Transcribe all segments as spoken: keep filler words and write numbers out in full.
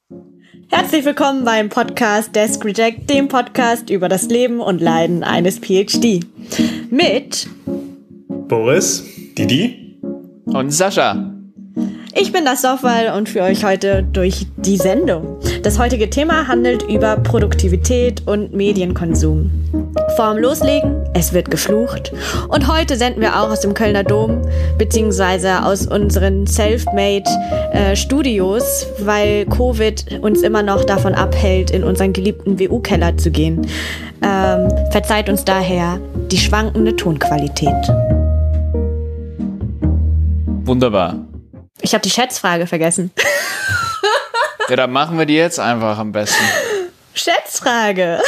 Herzlich willkommen beim Podcast Desk Reject, dem Podcast über das Leben und Leiden eines P H D. Mit Boris, Didi und Sascha. Ich bin das Software und führe euch heute durch die Sendung. Das heutige Thema handelt über Produktivität und Medienkonsum. Vorm Loslegen, es wird geflucht. Und heute senden wir auch aus dem Kölner Dom, beziehungsweise aus unseren Selfmade-Studios, äh, weil Covid uns immer noch davon abhält, in unseren geliebten W U-Keller zu gehen. Ähm, verzeiht uns daher die schwankende Tonqualität. Wunderbar. Ich habe die Schätzfrage vergessen. Ja, dann machen wir die jetzt einfach am besten. Schätzfrage.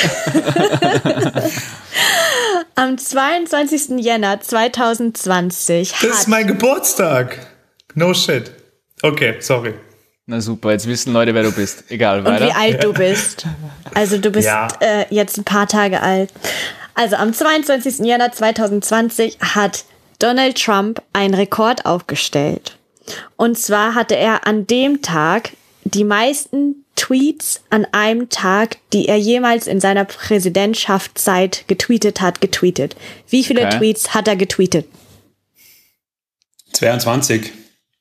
Am zweiundzwanzigsten Jänner zweitausendzwanzig Das ist mein Geburtstag. No shit. Okay, sorry. Na super, jetzt wissen Leute, wer du bist. Egal, weiter. Und wie alt du bist. Also du bist Ja. äh, jetzt ein paar Tage alt. Also am zweiundzwanzigsten Jänner zweitausendzwanzig hat Donald Trump einen Rekord aufgestellt. Und zwar hatte er an dem Tag die meisten Tweets an einem Tag, die er jemals in seiner Präsidentschaftszeit getweetet hat, getweetet. Wie viele Okay. Tweets hat er getweetet? zweiundzwanzig.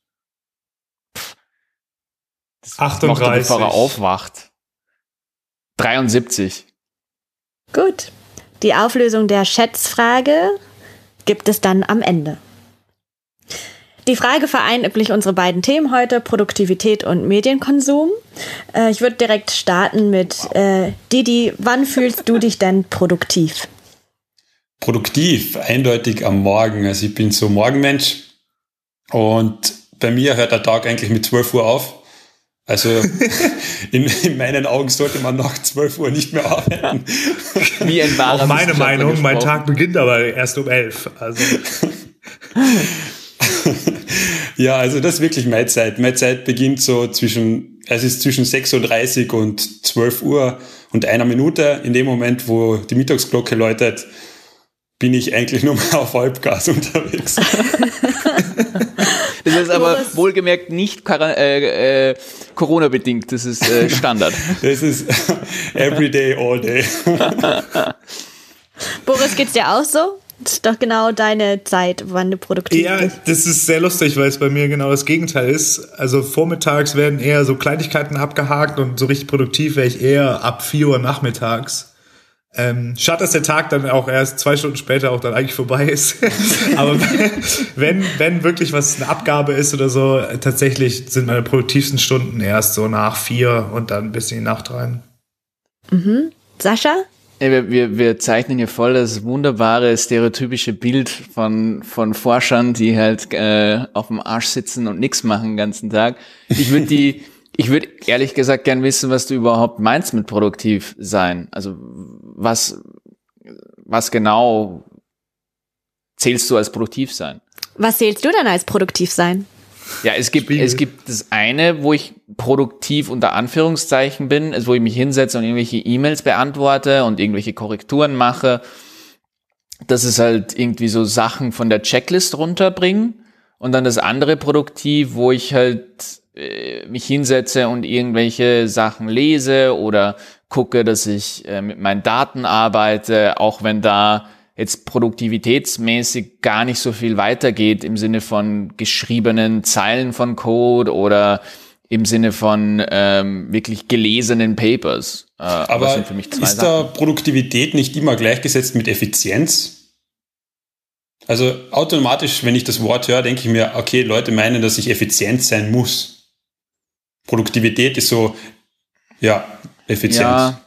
Macht er, achtunddreißig. bevor er aufwacht. dreiundsiebzig. Gut. Die Auflösung der Schätzfrage gibt es dann am Ende. Die Frage vereint üblich unsere beiden Themen heute, Produktivität und Medienkonsum. Äh, ich würde direkt starten mit äh, Didi, wann fühlst du dich denn produktiv? Produktiv, eindeutig am Morgen. Also ich bin so Morgenmensch und bei mir hört der Tag eigentlich mit zwölf Uhr auf. Also in, in meinen Augen sollte man nach zwölf Uhr nicht mehr arbeiten. Wie ein wahrer Auch meine Wissenschaftler Meinung, mein gesprochen. Tag beginnt aber erst um elf. Also Ja, also das ist wirklich meine Zeit. Meine Zeit beginnt so zwischen, es ist zwischen sechs Uhr dreißig und zwölf Uhr und einer Minute. In dem Moment, wo die Mittagsglocke läutet, bin ich eigentlich nur mal auf Halbgas unterwegs. Das ist aber Boris. wohlgemerkt nicht Quar- äh, äh, Corona-bedingt, das ist äh, Standard. Das ist every day, all day. Boris, geht's dir auch so? Das ist doch genau deine Zeit, wann du produktiv ja, bist. das ist sehr lustig, weil es bei mir genau das Gegenteil ist. Also vormittags werden eher so Kleinigkeiten abgehakt und so richtig produktiv wäre ich eher ab vier Uhr nachmittags. Ähm, schade, dass der Tag dann auch erst zwei Stunden später auch dann eigentlich vorbei ist. Aber wenn, wenn wirklich was eine Abgabe ist oder so, tatsächlich sind meine produktivsten Stunden erst so nach vier und dann bis in die Nacht rein. Mhm. Sascha? Ja, wir, wir, wir zeichnen hier voll das wunderbare, stereotypische Bild von, von Forschern, die halt äh, auf dem Arsch sitzen und nichts machen den ganzen Tag. Ich würde die, ich würde ehrlich gesagt gern wissen, was du überhaupt meinst mit produktiv sein. Also was, was genau zählst du als produktiv sein? Was zählst du denn als produktiv sein? Ja, es gibt, Spiegel. es gibt das eine, wo ich produktiv unter Anführungszeichen bin, ist, wo ich mich hinsetze und irgendwelche E-Mails beantworte und irgendwelche Korrekturen mache. Das ist halt irgendwie so Sachen von der Checklist runterbringen. Und dann das andere produktiv, wo ich halt äh, mich hinsetze und irgendwelche Sachen lese oder gucke, dass ich äh, mit meinen Daten arbeite, auch wenn da jetzt produktivitätsmäßig gar nicht so viel weitergeht im Sinne von geschriebenen Zeilen von Code oder im Sinne von ähm, wirklich gelesenen Papers. Äh, Aber das sind für mich zwei ist Sachen. da Produktivität nicht immer gleichgesetzt mit Effizienz? Also automatisch, wenn ich das Wort höre, denke ich mir, okay, Leute meinen, dass ich effizient sein muss. Produktivität ist so, ja, Effizienz. Ja,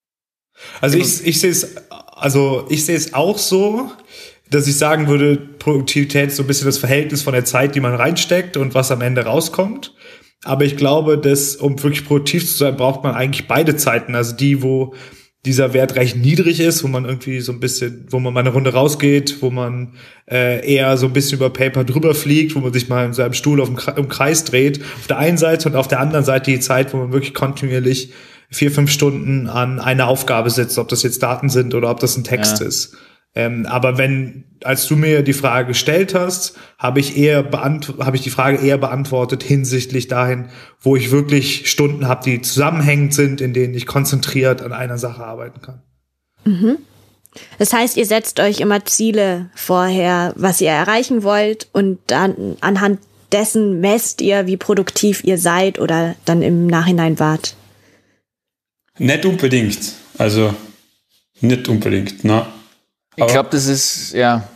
Also ich, ich sehe es, also ich sehe es auch so, dass ich sagen würde, Produktivität ist so ein bisschen das Verhältnis von der Zeit, die man reinsteckt und was am Ende rauskommt. Aber ich glaube, dass, um wirklich produktiv zu sein, braucht man eigentlich beide Zeiten. Also die, wo dieser Wert recht niedrig ist, wo man irgendwie so ein bisschen, wo man mal eine Runde rausgeht, wo man äh, eher so ein bisschen über Paper drüber fliegt, wo man sich mal in seinem Stuhl auf dem Kre- im Kreis dreht. Auf der einen Seite und auf der anderen Seite die Zeit, wo man wirklich kontinuierlich vier, fünf Stunden an einer Aufgabe sitzt, ob das jetzt Daten sind oder ob das ein Text Ja. ist. Ähm, aber wenn, als du mir die Frage gestellt hast, habe ich eher beant- habe ich die Frage eher beantwortet hinsichtlich dahin, wo ich wirklich Stunden habe, die zusammenhängend sind, in denen ich konzentriert an einer Sache arbeiten kann. Mhm. Das heißt, ihr setzt euch immer Ziele vorher, was ihr erreichen wollt, und dann anhand dessen messt ihr, wie produktiv ihr seid oder dann im Nachhinein wart. Nicht unbedingt. Also nicht unbedingt, ne? Ich glaube, das ist, ja.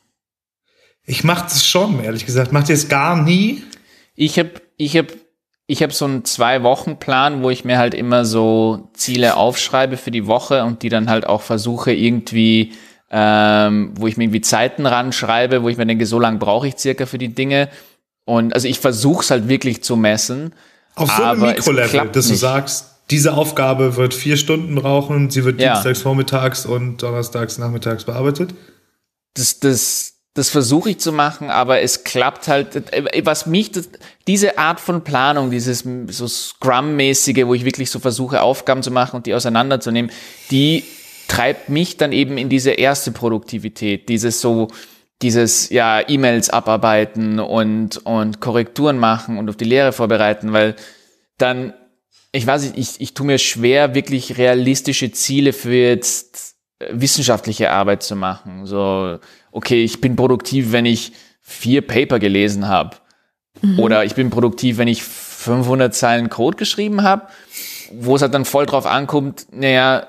Ich mache das schon, ehrlich gesagt. Macht ihr es gar nie? Ich habe ich hab, ich hab so einen Zwei-Wochen-Plan, wo ich mir halt immer so Ziele aufschreibe für die Woche und die dann halt auch versuche irgendwie, ähm, wo ich mir irgendwie Zeiten ranschreibe, wo ich mir denke, so lange brauche ich circa für die Dinge. Und also ich versuche es halt wirklich zu messen. Auf so einem Mikrolevel, dass du sagst, diese Aufgabe wird vier Stunden brauchen, sie wird ja. dienstags vormittags und donnerstags nachmittags bearbeitet? Das, das, das versuche ich zu machen, aber es klappt halt, was mich, das, diese Art von Planung, dieses so Scrum-mäßige, wo ich wirklich so versuche, Aufgaben zu machen und die auseinanderzunehmen, die treibt mich dann eben in diese erste Produktivität, dieses so, dieses, ja, E-Mails abarbeiten und, und Korrekturen machen und auf die Lehre vorbereiten, weil dann, ich weiß nicht, ich, ich tue mir schwer, wirklich realistische Ziele für jetzt wissenschaftliche Arbeit zu machen. So, okay, ich bin produktiv, wenn ich vier Paper gelesen habe. Mhm. Oder ich bin produktiv, wenn ich fünfhundert Zeilen Code geschrieben habe, wo es halt dann voll drauf ankommt, naja,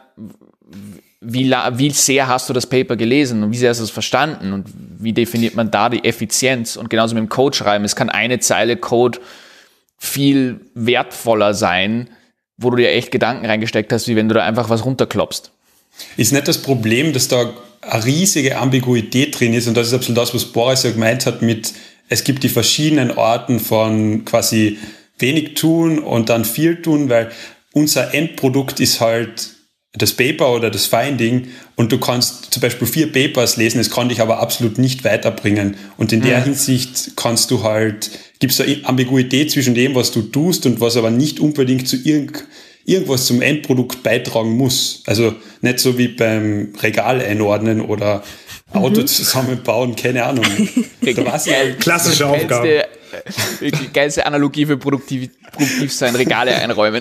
wie, wie sehr hast du das Paper gelesen und wie sehr hast du es verstanden und wie definiert man da die Effizienz? Und genauso mit dem Code schreiben. Es kann eine Zeile Code viel wertvoller sein, wo du dir echt Gedanken reingesteckt hast, wie wenn du da einfach was runterklopfst. Ist nicht das Problem, dass da eine riesige Ambiguität drin ist, und das ist absolut das, was Boris ja gemeint hat mit, es gibt die verschiedenen Arten von quasi wenig tun und dann viel tun, weil unser Endprodukt ist halt das Paper oder das Finding, und du kannst zum Beispiel vier Papers lesen, es kann dich aber absolut nicht weiterbringen. Und in der mhm. Hinsicht kannst du halt, gibst du Ambiguität zwischen dem, was du tust und was aber nicht unbedingt zu irgend, irgendwas zum Endprodukt beitragen muss. Also nicht so wie beim Regal einordnen oder Auto mhm. zusammenbauen, keine Ahnung. Da war's ja klassische Aufgabe. Die geilste Analogie für produktiv, produktiv sein, Regale einräumen.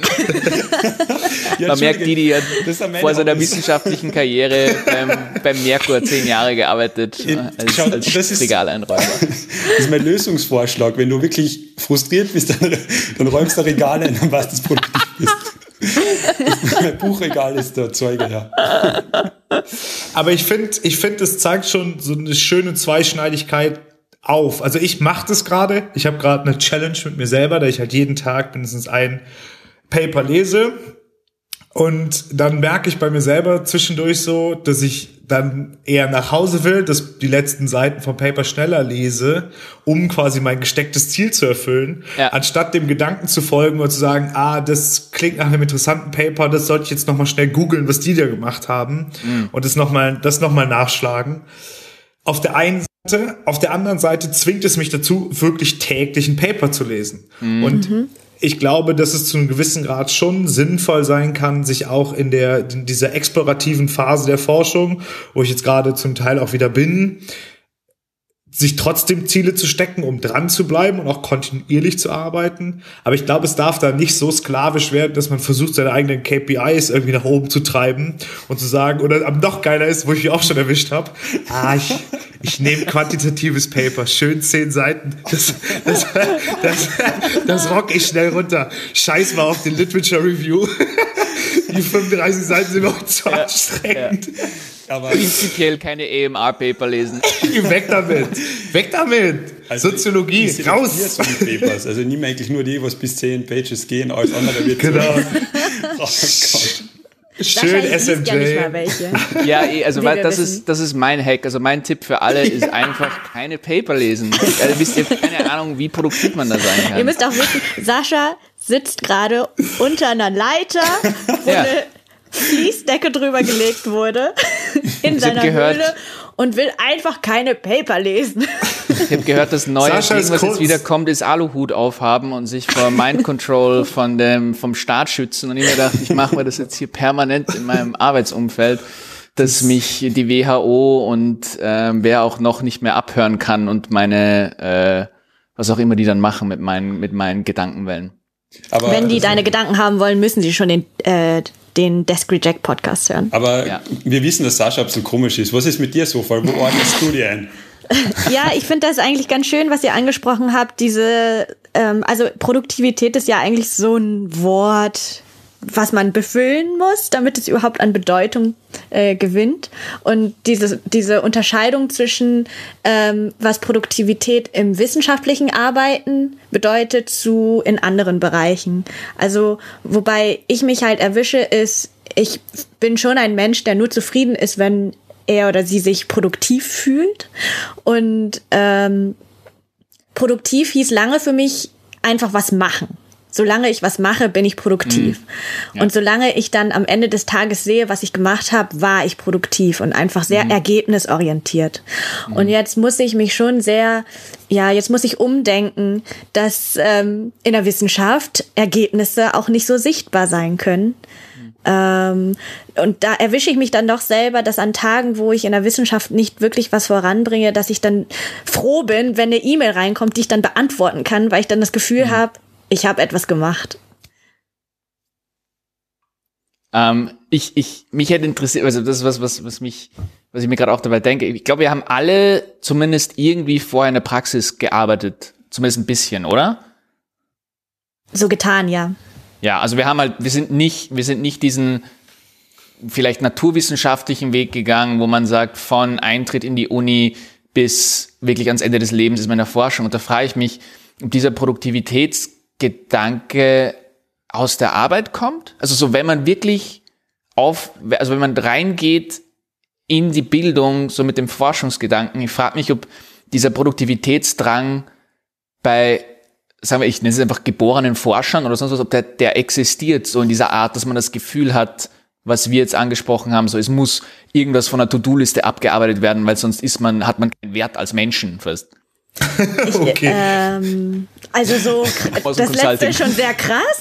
Ja, man merkt, die, die ja vor seiner wissenschaftlichen Karriere beim, beim Merkur zehn Jahre gearbeitet ja, als, schau, als das ist, Regaleinräumer. Das ist mein Lösungsvorschlag. Wenn du wirklich frustriert bist, dann, dann räumst du Regale ein, dann weißt du, dass du produktiv bist. Mein Buchregal ist der Zeuge, ja. Aber ich finde, ich finde, das zeigt schon so eine schöne Zweischneidigkeit auf. Also ich mache das gerade. Ich habe gerade eine Challenge mit mir selber, da ich halt jeden Tag mindestens ein Paper lese. Und dann merke ich bei mir selber zwischendurch so, dass ich dann eher nach Hause will, dass die letzten Seiten vom Paper schneller lese, um quasi mein gestecktes Ziel zu erfüllen, ja. anstatt dem Gedanken zu folgen und zu sagen, ah, das klingt nach einem interessanten Paper, das sollte ich jetzt nochmal schnell googeln, was die da gemacht haben, mhm. und das nochmal, das nochmal nachschlagen. Auf der einen Seite, auf der anderen Seite zwingt es mich dazu, wirklich täglich ein Paper zu lesen. Mhm. Und ich glaube, dass es zu einem gewissen Grad schon sinnvoll sein kann, sich auch in der in dieser explorativen Phase der Forschung, wo ich jetzt gerade zum Teil auch wieder bin, sich trotzdem Ziele zu stecken, um dran zu bleiben und auch kontinuierlich zu arbeiten. Aber ich glaube, es darf da nicht so sklavisch werden, dass man versucht, seine eigenen K P Is irgendwie nach oben zu treiben und zu sagen, oder noch geiler ist, wo ich mich auch schon erwischt habe, ah, ich, ich nehme quantitatives Paper, schön zehn Seiten, das, das, das, das rock ich schnell runter. Scheiß mal auf den Literature Review. Die fünfunddreißig Seiten sind noch zu ja, anstrengend. Ja. Aber prinzipiell keine A M R-Paper lesen. Weg damit! Weg damit! Also Soziologie, ich, ich raus! Papers. Also nimm eigentlich nur die, was bis zehn Pages gehen, alles andere wird genau. Oh Gott. Schön S M J. Ja, nicht mal welche. Ja, also weil das ist, das ist mein Hack. Also mein Tipp für alle ist einfach keine Paper lesen. Also wisst ihr keine Ahnung, wie produktiv man da sein kann. Ihr müsst auch wissen, Sascha sitzt gerade unter einer Leiter, wo ja. eine Fließdecke drüber gelegt wurde in seiner Höhle und will einfach keine Paper lesen. Ich habe gehört, das neue Ding, was jetzt wieder kommt, ist Aluhut aufhaben und sich vor Mind Control von dem, vom Staat schützen. Und ich mir gedacht, ich mache mir das jetzt hier permanent in meinem Arbeitsumfeld. dass mich die W H O und äh, wer auch noch nicht mehr abhören kann und meine, äh, was auch immer die dann machen mit meinen, mit meinen Gedankenwellen. Aber wenn die deine Gedanken haben wollen, müssen sie schon den, äh, den Desk Reject Podcast hören. Aber ja. wir wissen, dass Sascha ein bisschen komisch ist. Was ist mit dir so? Wo ordnest du dir ein? Ja, ich finde das eigentlich ganz schön, was ihr angesprochen habt. Diese, ähm, also Produktivität ist ja eigentlich so ein Wort, was man befüllen muss, damit es überhaupt an Bedeutung äh, gewinnt. Und diese, diese Unterscheidung zwischen, ähm, was Produktivität im wissenschaftlichen Arbeiten bedeutet, zu in anderen Bereichen. Also, wobei ich mich halt erwische, ist, ich bin schon ein Mensch, der nur zufrieden ist, wenn er oder sie sich produktiv fühlt. Und ähm, produktiv hieß lange für mich einfach was machen. Solange ich was mache, bin ich produktiv. Mhm. Ja. Und solange ich dann am Ende des Tages sehe, was ich gemacht habe, war ich produktiv und einfach sehr mhm. ergebnisorientiert. Mhm. Und jetzt muss ich mich schon sehr, ja, jetzt muss ich umdenken, dass ähm, in der Wissenschaft Ergebnisse auch nicht so sichtbar sein können. Mhm. Ähm, und da erwische ich mich dann doch selber, dass an Tagen, wo ich in der Wissenschaft nicht wirklich was voranbringe, dass ich dann froh bin, wenn eine E-Mail reinkommt, die ich dann beantworten kann, weil ich dann das Gefühl mhm. habe, ich habe etwas gemacht. Ähm, ich, ich, mich hätte interessiert, also das ist was, was, was mich, was ich mir gerade auch dabei denke. Ich glaube, wir haben alle zumindest irgendwie vorher in der Praxis gearbeitet. Zumindest ein bisschen, oder? So getan, ja. Ja, also wir haben halt, wir sind nicht, wir sind nicht diesen vielleicht naturwissenschaftlichen Weg gegangen, wo man sagt, von Eintritt in die Uni bis wirklich ans Ende des Lebens ist man in der Forschung. Und da frage ich mich, ob dieser Produktivitäts Gedanke aus der Arbeit kommt? Also so, wenn man wirklich auf, also wenn man reingeht in die Bildung, so mit dem Forschungsgedanken, ich frage mich, ob dieser Produktivitätsdrang bei, sagen wir, ich nenne es einfach geborenen Forschern oder sonst was, ob der, der existiert, so in dieser Art, dass man das Gefühl hat, was wir jetzt angesprochen haben, so es muss irgendwas von der To-Do-Liste abgearbeitet werden, weil sonst ist man, hat man keinen Wert als Menschen fast. Ich, okay. ähm, also so, das letzte ist schon sehr krass.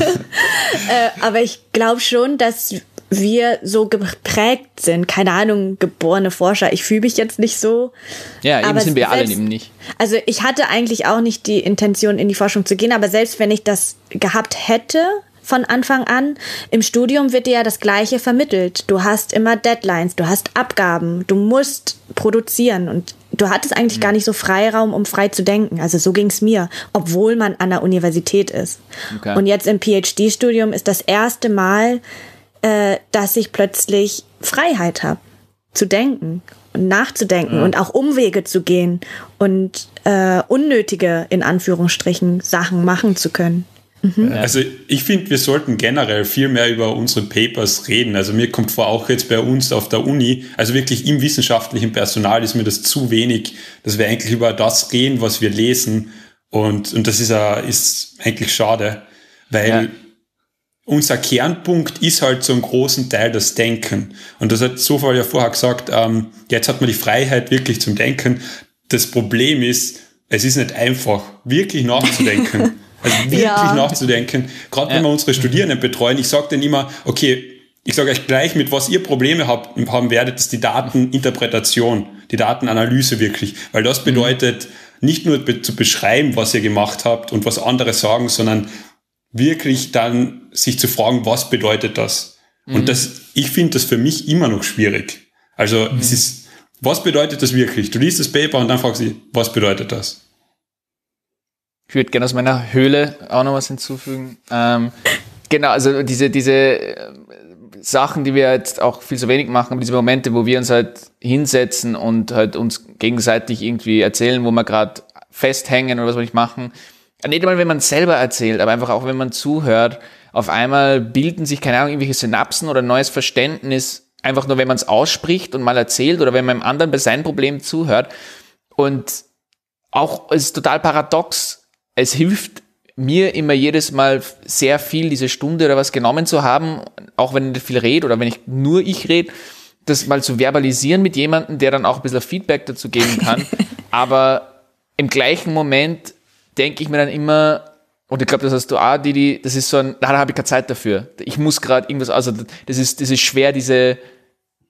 äh, aber ich glaube schon, dass wir so geprägt sind. Keine Ahnung, geborene Forscher. Ich fühle mich jetzt nicht so. Ja, eben aber sind wir selbst, alle eben nicht. Also ich hatte eigentlich auch nicht die Intention, in die Forschung zu gehen. Aber selbst wenn ich das gehabt hätte, von Anfang an. Im Studium wird dir ja das Gleiche vermittelt. Du hast immer Deadlines, du hast Abgaben, du musst produzieren und du hattest eigentlich mhm. gar nicht so Freiraum, um frei zu denken. Also so ging's mir, obwohl man an der Universität ist. Okay. Und jetzt im PhD-Studium ist das erste Mal, äh, dass ich plötzlich Freiheit habe, zu denken und nachzudenken ja. und auch Umwege zu gehen und äh, unnötige, in Anführungsstrichen, Sachen machen zu können. Mhm. Also ich finde, wir sollten generell viel mehr über unsere Papers reden. Also mir kommt vor, auch jetzt bei uns auf der Uni, also wirklich im wissenschaftlichen Personal ist mir das zu wenig, dass wir eigentlich über das reden, was wir lesen. Und, und das ist, a, ist eigentlich schade, weil ja. unser Kernpunkt ist halt so einen großen Teil das Denken. Und das hat Sofa ja vorher gesagt, ähm, jetzt hat man die Freiheit wirklich zum Denken. Das Problem ist, es ist nicht einfach, wirklich nachzudenken. Also wirklich ja. nachzudenken, gerade ja. wenn wir unsere Studierenden betreuen. Ich sage denen immer, okay, ich sage euch gleich, mit was ihr Probleme habt, haben werdet, ist die Dateninterpretation, die Datenanalyse wirklich. Weil das bedeutet, mhm. nicht nur be- zu beschreiben, was ihr gemacht habt und was andere sagen, sondern wirklich dann sich zu fragen, was bedeutet das? Mhm. Und das, ich finde das für mich immer noch schwierig. Also mhm. es ist, was bedeutet das wirklich? Du liest das Paper und dann fragst du, was bedeutet das? Ich würde gerne aus meiner Höhle auch noch was hinzufügen. Ähm, genau, also diese, diese äh, Sachen, die wir jetzt auch viel zu wenig machen, diese Momente, wo wir uns halt hinsetzen und halt uns gegenseitig irgendwie erzählen, wo wir gerade festhängen oder was wir nicht machen. Nicht einmal, wenn man selber erzählt, aber einfach auch, wenn man zuhört. Auf einmal bilden sich, keine Ahnung, irgendwelche Synapsen oder neues Verständnis, einfach nur, wenn man es ausspricht und mal erzählt oder wenn man einem anderen bei seinem Problem zuhört. Und auch, es ist total paradox, es hilft mir immer jedes Mal sehr viel, diese Stunde oder was genommen zu haben, auch wenn ich nicht viel rede oder wenn ich nur ich rede, das mal zu verbalisieren mit jemandem, der dann auch ein bisschen Feedback dazu geben kann. Aber im gleichen Moment denke ich mir dann immer, und ich glaube, das hast du auch, Didi, das ist so ein, da habe ich keine Zeit dafür. Ich muss gerade irgendwas, also das ist, das ist schwer, diese,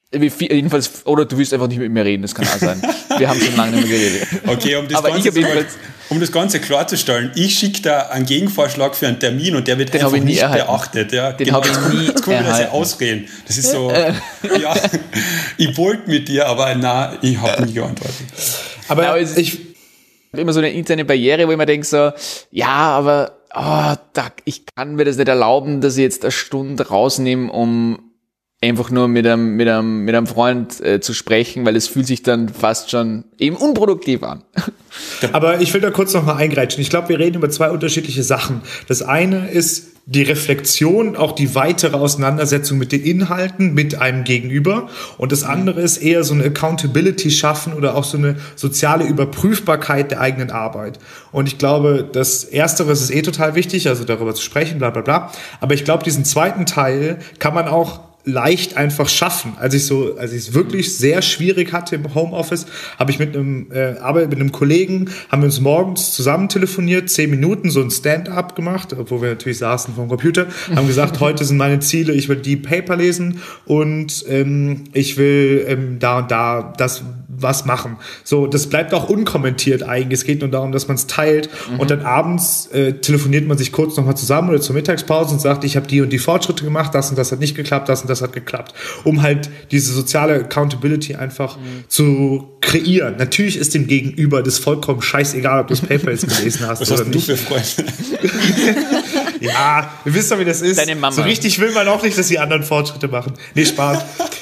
Wie viel, jedenfalls, oder du willst einfach nicht mit mir reden, das kann auch sein. Wir haben schon lange nicht mehr geredet. Okay, um das, Aber Ganze, ich zu, jedenfalls, um das Ganze klarzustellen, ich schicke da einen Gegenvorschlag für einen Termin und der wird Den einfach hab ich nie nicht erhalten. beachtet. Ja, Den genau, hab ich jetzt kommt- nie jetzt kommt wieder das erhalten. Ausreden. Das ist so, ja, ich wollte mit dir, aber nein, ich habe nie geantwortet. Aber, Ja, aber es- ich, immer so eine interne Barriere, wo ich mir denke so, ja, aber oh, da, ich kann mir das nicht erlauben, dass ich jetzt eine Stunde rausnehme, um einfach nur mit einem, mit einem, mit einem Freund äh, zu sprechen, weil es fühlt sich dann fast schon eben unproduktiv an. Aber ich will da kurz noch mal eingreifen. Ich glaube, wir reden über zwei unterschiedliche Sachen. Das eine ist die Reflexion, auch die weitere Auseinandersetzung mit den Inhalten, mit einem Gegenüber. Und das andere ist eher so eine Accountability schaffen oder auch so eine soziale Überprüfbarkeit der eigenen Arbeit. Und ich glaube, das Erstere ist eh total wichtig, also darüber zu sprechen, bla bla bla. Aber ich glaube, diesen zweiten Teil kann man auch leicht einfach schaffen. Als ich so, als ich es wirklich sehr schwierig hatte im Homeoffice, habe ich mit einem äh, Arbeit mit einem Kollegen, haben wir uns morgens zusammen telefoniert, zehn Minuten so ein Stand-up gemacht, obwohl wir natürlich saßen vom Computer, haben gesagt, heute sind meine Ziele, ich will die Paper lesen und ähm, ich will ähm, da und da das was machen. So, das bleibt auch unkommentiert eigentlich. Es geht nur darum, dass man es teilt mhm. und dann abends äh, telefoniert man sich kurz nochmal zusammen oder zur Mittagspause und sagt, ich habe die und die Fortschritte gemacht, das und das hat nicht geklappt, das und das hat geklappt, um halt diese soziale Accountability einfach mhm. zu kreieren. Natürlich ist dem Gegenüber das vollkommen scheißegal, ob du das Paper jetzt gelesen hast Was oder hast nicht. du für Freunde? Ja, ihr wisst doch, wie das ist. Deine Mama. So richtig will man auch nicht, dass die anderen Fortschritte machen. Nee, Spaß.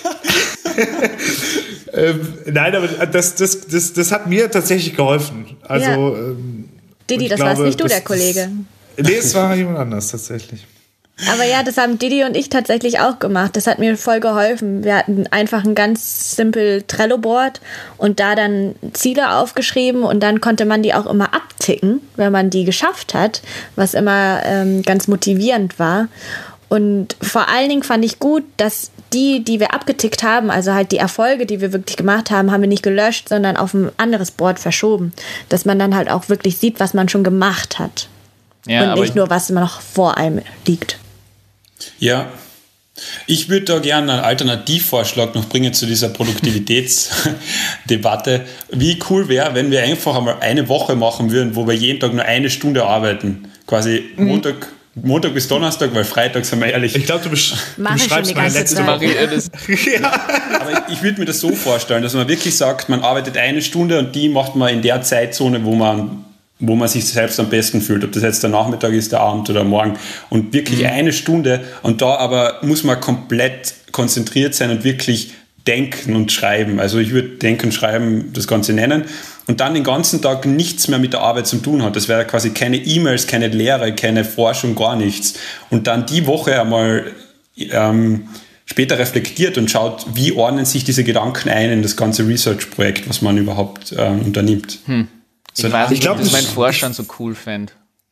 ähm, nein, aber das, das, das, das hat mir tatsächlich geholfen. Also, Ja. ähm, Didi, ich das glaube, warst nicht du, das- der Kollege. Das, nee, es war jemand anders tatsächlich. Aber ja, das haben Didi und ich tatsächlich auch gemacht. Das hat mir voll geholfen. Wir hatten einfach ein ganz simpel Trello-Board und da dann Ziele aufgeschrieben und dann konnte man die auch immer abticken, wenn man die geschafft hat, was immer ähm, ganz motivierend war. Und vor allen Dingen fand ich gut, dass die, die wir abgetickt haben, also halt die Erfolge, die wir wirklich gemacht haben, haben wir nicht gelöscht, sondern auf ein anderes Board verschoben. Dass man dann halt auch wirklich sieht, was man schon gemacht hat. Ja, und aber nicht nur, was noch vor einem liegt. Ja, ich würde da gerne einen Alternativvorschlag noch bringen zu dieser Produktivitätsdebatte. Wie cool wäre, wenn wir einfach einmal eine Woche machen würden, wo wir jeden Tag nur eine Stunde arbeiten. Quasi Mhm. Montag, Montag bis Donnerstag, weil Freitag, sind wir ehrlich. Ich glaube, du, besch Mach du ich schon beschreibst die meine ganze letzte Zeit. Woche. Maria, das, Ja. Aber ich, ich würde mir das so vorstellen, dass man wirklich sagt, man arbeitet eine Stunde und die macht man in der Zeitzone, wo man wo man sich selbst am besten fühlt, ob das jetzt der Nachmittag ist, der Abend oder morgen und wirklich mhm. eine Stunde und da aber muss man komplett konzentriert sein und wirklich denken und schreiben. Also ich würde denken und schreiben das Ganze nennen und dann den ganzen Tag nichts mehr mit der Arbeit zu tun hat. Das wäre quasi keine E-Mails, keine Lehre, keine Forschung, gar nichts. Und dann die Woche einmal ähm, später reflektiert und schaut, wie ordnen sich diese Gedanken ein in das ganze Research-Projekt, was man überhaupt ähm, unternimmt. Hm. So ich weiß nicht, ich glaub, ob das mein das- Vorstand so cool fände.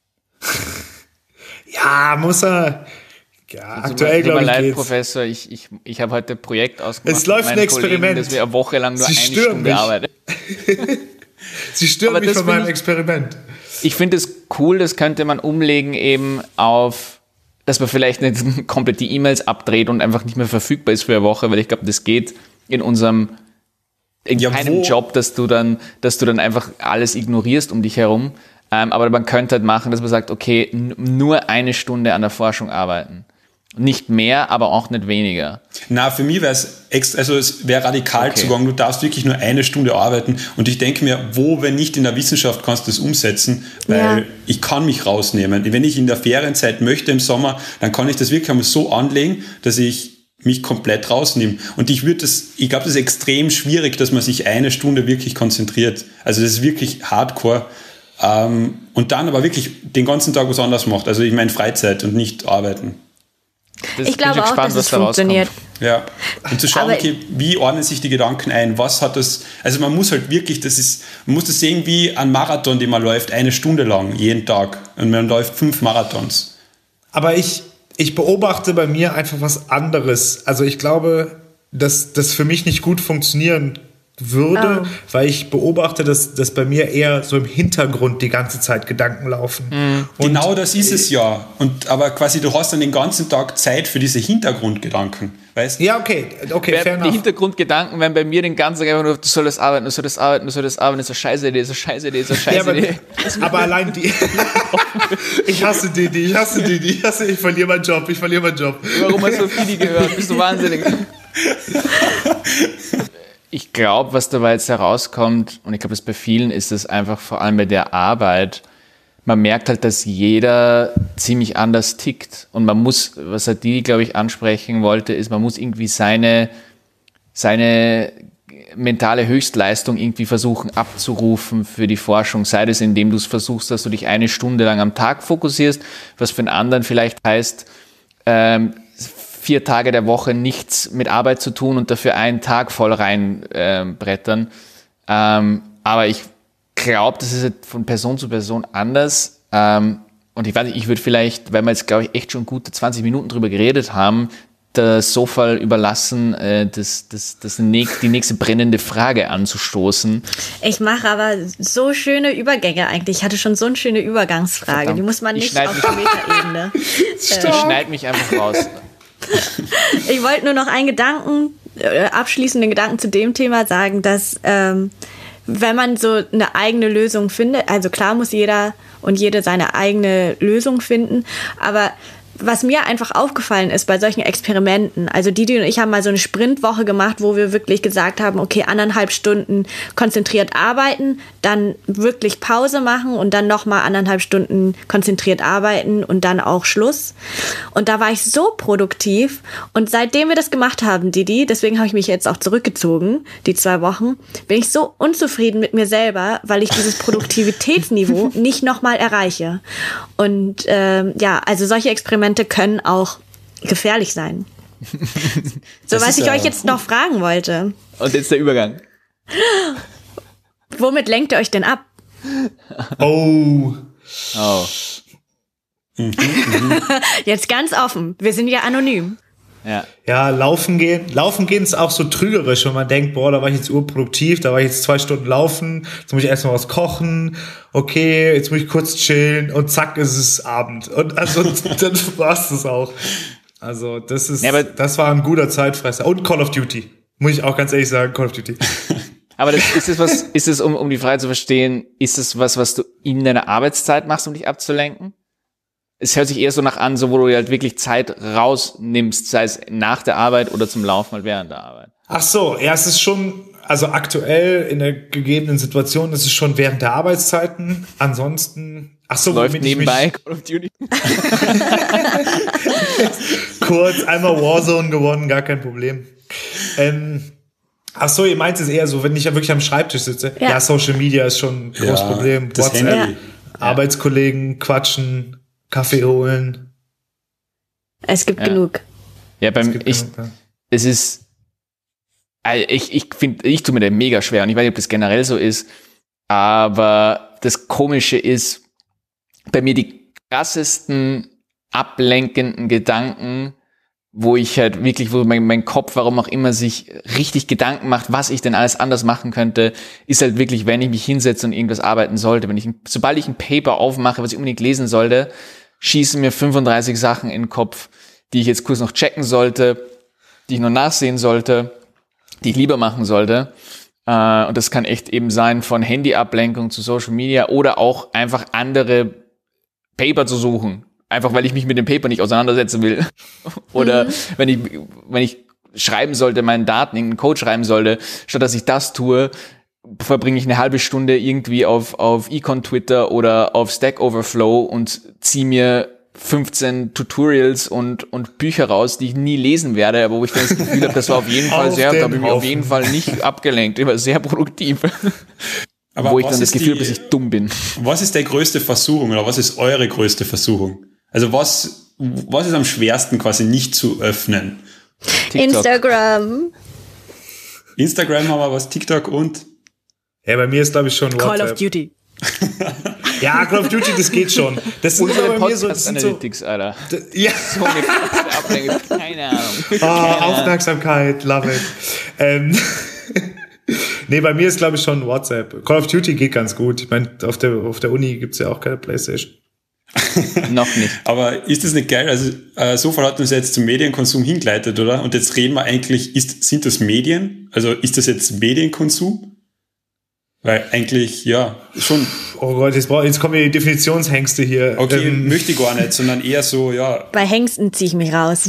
Ja, muss er. Ja, aktuell Tut mir glaube ich leid, geht's. Professor, ich, ich, ich habe heute ein Projekt ausgemacht. Es läuft mit ein meinen Kollegen, Experiment. dass wir eine Woche lang nur Sie eine stören Stunde mich. arbeiten. Sie stören Aber mich das von find meinem ich- Experiment. Ich finde es cool, das könnte man umlegen eben auf, dass man vielleicht nicht komplett die E-Mails abdreht und einfach nicht mehr verfügbar ist für eine Woche, weil ich glaube, das geht in unserem, in Ja, keinem wo- Job, dass du dann, dass du dann einfach alles ignorierst um dich herum. Ähm, aber man könnte halt machen, dass man sagt, okay, n- nur eine Stunde an der Forschung arbeiten. Nicht mehr, aber auch nicht weniger. Na, für mich wäre es extra, also es wäre radikal Okay. Zugang. Du darfst wirklich nur eine Stunde arbeiten. Und ich denke mir, wo, wenn nicht in der Wissenschaft, kannst du das umsetzen, weil Ja. ich kann mich rausnehmen. Wenn ich in der Ferienzeit möchte im Sommer, dann kann ich das wirklich einmal so anlegen, dass ich mich komplett rausnehme. Und ich würde das, ich glaube, das ist extrem schwierig, dass man sich eine Stunde wirklich konzentriert. Also das ist wirklich hardcore. Ähm, und dann aber wirklich den ganzen Tag was anderes macht. Also ich meine Freizeit und nicht arbeiten. Das Ich bin glaube schon auch, gespannt, dass was es da rauskommt. funktioniert. Ja, und zu schauen, Aber- okay, wie ordnen sich die Gedanken ein? Was hat das, also man muss halt wirklich, das ist, man muss das sehen wie ein Marathon, den man läuft, eine Stunde lang, jeden Tag. Und man läuft fünf Marathons. Aber ich, ich beobachte bei mir einfach was anderes. Also ich glaube, dass das für mich nicht gut funktionieren würde, Oh. weil ich beobachte, dass, dass bei mir eher so im Hintergrund die ganze Zeit Gedanken laufen. Mhm. Und Genau das ist es ja. Und, aber quasi du hast dann den ganzen Tag Zeit für diese Hintergrundgedanken. Weißt? ja, okay, okay, fair Die enough. Hintergrundgedanken werden bei mir den ganzen Tag einfach nur, du sollst arbeiten, du sollst arbeiten, du sollst arbeiten, das ist eine scheiße Idee, das ist eine scheiße Idee, das ist eine Ja, scheiße aber, Idee. aber allein die. ich hasse die, die, ich hasse die, die, ich hasse, ich verliere meinen Job, ich verliere meinen Job. Warum hast du auf die gehört? Bist du wahnsinnig? Ich glaube, was dabei jetzt herauskommt, und ich glaube, das bei vielen ist es einfach vor allem bei der Arbeit, man merkt halt, dass jeder ziemlich anders tickt. Und man muss, was er die, glaube ich, ansprechen wollte, ist, man muss irgendwie seine, seine mentale Höchstleistung irgendwie versuchen abzurufen für die Forschung. Sei das, indem du es versuchst, dass du dich eine Stunde lang am Tag fokussierst, was für einen anderen vielleicht heißt, ähm, vier Tage der Woche nichts mit Arbeit zu tun und dafür einen Tag voll reinbrettern. Ähm, aber ich glaube, das ist von Person zu Person anders. Ähm, und ich weiß nicht, ich würde vielleicht, weil wir jetzt, glaube ich, echt schon gute zwanzig Minuten drüber geredet haben, das Sofall überlassen, äh, das, das, das nächst, die nächste brennende Frage anzustoßen. Ich mache aber so schöne Übergänge eigentlich. Ich hatte schon so eine schöne Übergangsfrage. Verdammt. Die muss man Ich nicht schneid auf mich- der Metaebene. Ich schneide mich einfach raus. Ich wollte nur noch einen Gedanken, äh, abschließenden Gedanken zu dem Thema sagen, dass ähm, wenn man so eine eigene Lösung findet, also klar muss jeder und jede seine eigene Lösung finden, aber was mir einfach aufgefallen ist bei solchen Experimenten, also Didi und ich haben mal so eine Sprintwoche gemacht, wo wir wirklich gesagt haben, okay, anderthalb Stunden konzentriert arbeiten, dann wirklich Pause machen und dann nochmal anderthalb Stunden konzentriert arbeiten und dann auch Schluss. Und da war ich so produktiv und seitdem wir das gemacht haben, Didi, deswegen habe ich mich jetzt auch zurückgezogen, die zwei Wochen, bin ich so unzufrieden mit mir selber, weil ich dieses Produktivitätsniveau nicht nochmal erreiche. Und ähm, ja, also solche Experimente können auch gefährlich sein. So, Das was ist ich ja euch jetzt noch fragen wollte. Und jetzt der Übergang. Womit lenkt ihr euch denn ab? Oh. Oh. Jetzt ganz offen. Wir sind ja anonym. Ja. Ja, laufen gehen. Laufen gehen ist auch so trügerisch, wenn man denkt, boah, da war ich jetzt urproduktiv, da war ich jetzt zwei Stunden laufen, jetzt muss ich erst mal was kochen, okay, jetzt muss ich kurz chillen und zack, ist es Abend. Und also, dann war's das auch. Also, das ist, Ja, aber- das war ein guter Zeitfresser. Und Call of Duty. Muss ich auch ganz ehrlich sagen, Call of Duty. Aber das, ist es was, ist es, um, um die Frage zu verstehen, ist es was, was du in deiner Arbeitszeit machst, um dich abzulenken? Es hört sich eher so nach an, so wo du halt wirklich Zeit rausnimmst, sei es nach der Arbeit oder zum Laufen halt während der Arbeit. Ach so, ja, es ist schon, also aktuell in der gegebenen Situation ist es schon während der Arbeitszeiten. Ansonsten, ach so, Läuft womit ich nebenbei mich Call of Duty. kurz einmal Warzone gewonnen, gar kein Problem. Ähm, ach so, ihr meint es eher so, wenn ich ja wirklich am Schreibtisch sitze. Ja. Ja, Social Media ist schon ein großes Ja, Problem. das WhatsApp, Handy. Arbeitskollegen quatschen, Kaffee holen. Es gibt Ja. genug. Ja, Es beim, gibt ich, genug, ja. es ist, also ich, ich finde, ich tue mir da mega schwer und ich weiß nicht, ob das generell so ist, aber das Komische ist, bei mir die krassesten ablenkenden Gedanken, wo ich halt wirklich, wo mein, mein Kopf, warum auch immer, sich richtig Gedanken macht, was ich denn alles anders machen könnte, ist halt wirklich, wenn ich mich hinsetze und irgendwas arbeiten sollte. Wenn ich, sobald ich ein Paper aufmache, was ich unbedingt lesen sollte, schießen mir fünfunddreißig Sachen in den Kopf, die ich jetzt kurz noch checken sollte, die ich noch nachsehen sollte, die ich lieber machen sollte. Äh, und das kann echt eben sein von Handyablenkung zu Social Media oder auch einfach andere Paper zu suchen. Einfach weil ich mich mit dem Paper nicht auseinandersetzen will. Oder wenn ich, wenn ich schreiben sollte, meinen Daten, irgendeinen Code schreiben sollte, statt dass ich das tue, verbringe ich eine halbe Stunde irgendwie auf, auf Econ Twitter oder auf Stack Overflow und ziehe mir fünfzehn Tutorials und, und Bücher raus, die ich nie lesen werde, aber wo ich dann das Gefühl habe, das war auf jeden Fall Auf sehr, da den habe ich mich auf Haufen. jeden Fall nicht abgelenkt, ich war sehr produktiv. Aber wo ich was dann das ist Gefühl habe, die- dass ich dumm bin. Was ist deine größte Versuchung oder was ist eure größte Versuchung? Also was, was ist am schwersten quasi nicht zu öffnen? TikTok. Instagram, Instagram haben wir was, TikTok und? Ja, bei mir ist, glaube ich, schon Call WhatsApp. of Duty. Ja, Call of Duty, das geht schon. Das sind Unsere aber bei mir so, das Podcast sind so, Analytics, Alter. ja, So eine krasse Ablenkung. Keine Ahnung. ah, Aufmerksamkeit, love it. Ähm, Nee, bei mir ist, glaube ich, schon WhatsApp. Call of Duty geht ganz gut. Ich meine, auf der, auf der Uni gibt's ja auch keine PlayStation. Noch nicht. Aber ist das nicht geil? Also, äh, so viel hat uns jetzt zum Medienkonsum hingeleitet, oder? Und jetzt reden wir eigentlich, ist, sind das Medien? Also, ist das jetzt Medienkonsum? Weil eigentlich, ja, schon. Oh Gott, jetzt, brauch, jetzt kommen die Definitionshengste hier. Okay, ähm. möchte ich gar nicht, sondern eher so, ja. Bei Hengsten ziehe ich mich raus.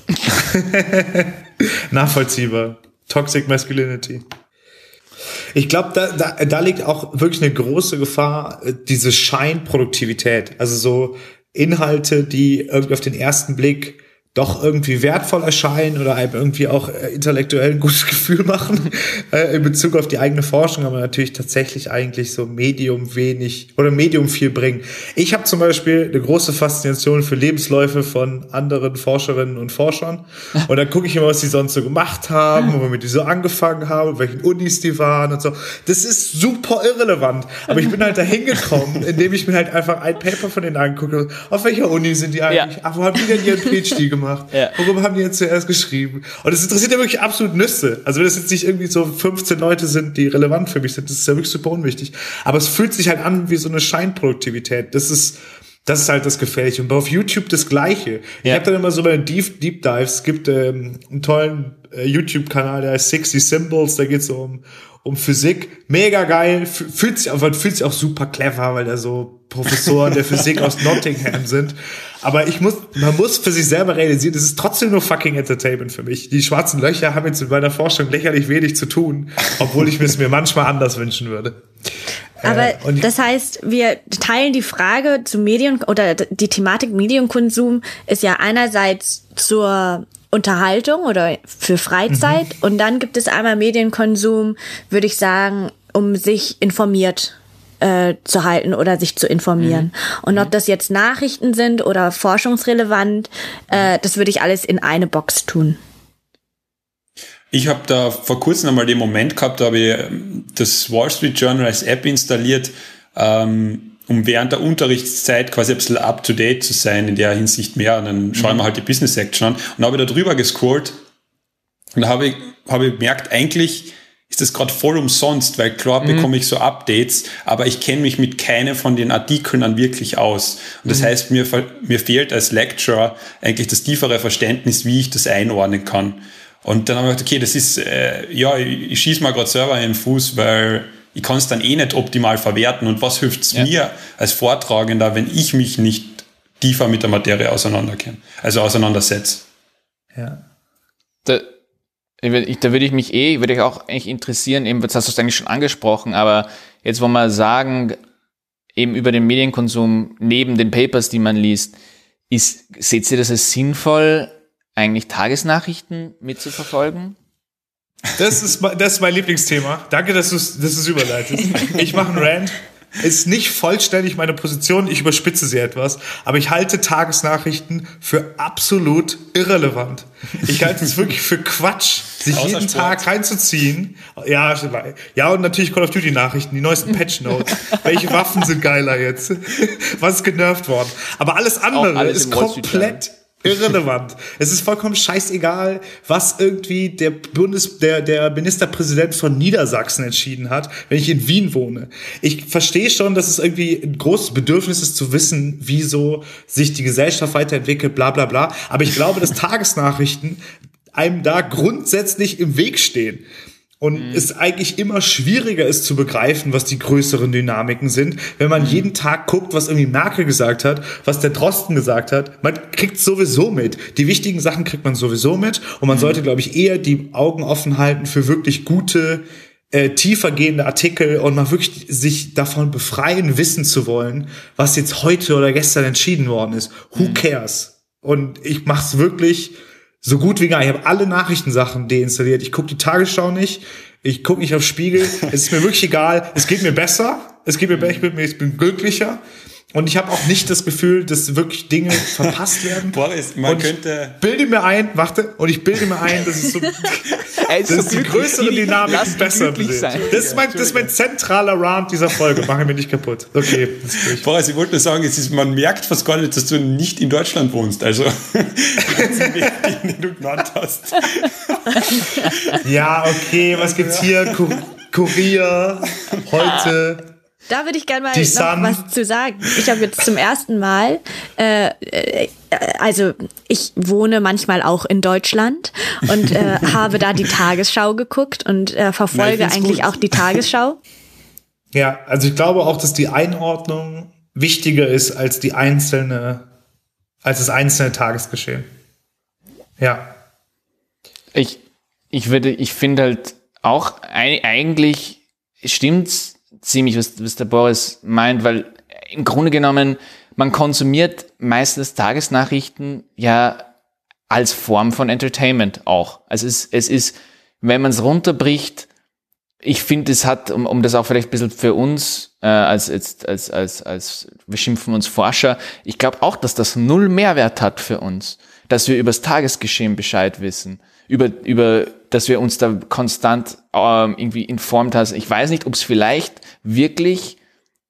Nachvollziehbar. Toxic Masculinity. Ich glaube, da, da, da liegt auch wirklich eine große Gefahr, diese Scheinproduktivität. Also so Inhalte, die irgendwie auf den ersten Blick doch irgendwie wertvoll erscheinen oder einem irgendwie auch äh, intellektuell ein gutes Gefühl machen äh, in Bezug auf die eigene Forschung, aber natürlich tatsächlich eigentlich so Medium wenig oder Medium viel bringen. Ich habe zum Beispiel eine große Faszination für Lebensläufe von anderen Forscherinnen und Forschern und dann gucke ich immer, was die sonst so gemacht haben und womit die so angefangen haben, welchen Unis die waren und so. Das ist super irrelevant, aber ich bin halt da hingekommen, indem ich mir halt einfach ein Paper von denen angucke. Auf welcher Uni sind die eigentlich? Ja. Ach, wo haben die denn ihren PhD gemacht? Ja. Worüber haben die jetzt zuerst geschrieben? Und das interessiert ja wirklich absolut Nüsse. Also wenn das jetzt nicht irgendwie so fünfzehn Leute sind, die relevant für mich sind, das ist ja wirklich super unwichtig. Aber es fühlt sich halt an wie so eine Scheinproduktivität. Das ist, das ist halt das Gefährliche. Und auf YouTube das Gleiche. Ja. Ich habe dann immer so bei Deep, Deep Dives, es gibt ähm, einen tollen äh, YouTube-Kanal, der heißt sixty Symbols, da geht's so um um Physik. Mega geil, fühlt sich, aber fühlt sich auch super clever, weil da so Professoren der Physik aus Nottingham sind. Aber ich muss, man muss für sich selber realisieren, es ist trotzdem nur fucking Entertainment für mich. Die schwarzen Löcher haben jetzt mit meiner Forschung lächerlich wenig zu tun, obwohl ich es mir manchmal anders wünschen würde. Aber äh, das heißt, wir teilen die Frage zu Medien oder die Thematik Medienkonsum ist ja einerseits zur Unterhaltung oder für Freizeit mhm. und dann gibt es einmal Medienkonsum, würde ich sagen, um sich informiert äh, zu halten oder sich zu informieren. Mhm. Und ob das jetzt Nachrichten sind oder forschungsrelevant, äh, das würde ich alles in eine Box tun. Ich habe da vor kurzem einmal den Moment gehabt, da habe ich das Wall Street Journal als App installiert, ähm, um während der Unterrichtszeit quasi ein bisschen up-to-date zu sein, in der Hinsicht mehr. Und dann schauen wir halt die Business-Section an. Und habe ich da drüber gescrollt und da habe ich, habe ich gemerkt, eigentlich ist das gerade voll umsonst, weil klar mhm. bekomme ich so Updates, aber ich kenne mich mit keinem von den Artikeln dann wirklich aus. Und das mhm. heißt, mir, mir fehlt als Lecturer eigentlich das tiefere Verständnis, wie ich das einordnen kann. Und dann habe ich gedacht, okay, das ist, äh, ja, ich, ich schieße mal gerade selber in den Fuß, weil ich kann es dann eh nicht optimal verwerten. Und was hilft es ja. mir als Vortragender, wenn ich mich nicht tiefer mit der Materie auseinanderkenne, also auseinandersetze? Ja. Da, ich, da würde ich mich eh, würde ich auch eigentlich interessieren, eben, das hast du eigentlich schon angesprochen, aber jetzt wollen wir sagen, eben über den Medienkonsum neben den Papers, die man liest, ist, seht ihr das als sinnvoll, eigentlich Tagesnachrichten mitzuverfolgen? Das ist, das ist mein Lieblingsthema. Danke, dass du es dass du's überleitest. Ich mache einen Rant. Ist nicht vollständig meine Position, ich überspitze sie etwas, aber ich halte Tagesnachrichten für absolut irrelevant. Ich halte es wirklich für Quatsch, sich Außer jeden Sport. Tag reinzuziehen. Ja, ja, und natürlich Call of Duty Nachrichten, die neuesten Patch Notes. Welche Waffen sind geiler jetzt? Was ist genervt worden? Aber alles andere alles ist komplett irrelevant. Es ist vollkommen scheißegal, was irgendwie der Bundes, der, der Ministerpräsident von Niedersachsen entschieden hat, wenn ich in Wien wohne. Ich verstehe schon, dass es irgendwie ein großes Bedürfnis ist zu wissen, wieso sich die Gesellschaft weiterentwickelt, bla, bla, bla. Aber ich glaube, dass Tagesnachrichten einem da grundsätzlich im Weg stehen. Und mhm. es eigentlich immer schwieriger ist zu begreifen, was die größeren Dynamiken sind, wenn man mhm. jeden Tag guckt, was irgendwie Merkel gesagt hat, was der Drosten gesagt hat. Man kriegt sowieso mit. Die wichtigen Sachen kriegt man sowieso mit. Und man mhm. sollte, glaube ich, eher die Augen offen halten für wirklich gute, äh, tiefergehende Artikel und mal wirklich sich davon befreien, wissen zu wollen, was jetzt heute oder gestern entschieden worden ist. Who mhm. cares? Und ich mach's wirklich so gut wie gar nicht. Ich habe alle Nachrichtensachen deinstalliert. Ich gucke die Tagesschau nicht. Ich gucke nicht auf Spiegel. Es ist mir wirklich egal. Es geht mir besser. Es geht mir besser. Ich bin, ich bin glücklicher. Und ich habe auch nicht das Gefühl, dass wirklich Dinge verpasst werden. Boris, man und könnte... Ich bilde mir ein, warte, und ich bilde mir ein, dass es so, ist dass so die größere Dynamik Lass ihn besser glücklich wird. sein. Das ist mein, das ist mein zentraler Rant dieser Folge. Machen wir nicht kaputt. Okay, das ist durch. Boris, ich wollte nur sagen, es ist, man merkt fast gar nicht, dass du nicht in Deutschland wohnst. Also, den Weg, den du genannt hast. Ja, okay, was gibt's hier? Kur- Kurier, heute... Da würde ich gerne mal Die noch Sun. was zu sagen. Ich habe jetzt zum ersten Mal, äh, äh, also ich wohne manchmal auch in Deutschland und äh, habe da die Tagesschau geguckt und äh, verfolge Na, ich find's eigentlich gut. auch die Tagesschau. Ja, also ich glaube auch, dass die Einordnung wichtiger ist als die einzelne, als das einzelne Tagesgeschehen. Ja. Ich, ich würde, ich finde halt auch, ei- eigentlich stimmt's ziemlich, was, was der Boris meint, weil im Grunde genommen, man konsumiert meistens Tagesnachrichten ja als Form von Entertainment auch. Also es, es ist, wenn man es runterbricht, ich finde, es hat, um, um das auch vielleicht ein bisschen für uns, äh, als, als, als, als, als, wir schimpfen uns Forscher, ich glaube auch, dass das null Mehrwert hat für uns, dass wir über das Tagesgeschehen Bescheid wissen, über, über, dass wir uns da konstant ähm, irgendwie informt haben. Ich weiß nicht, ob es vielleicht wirklich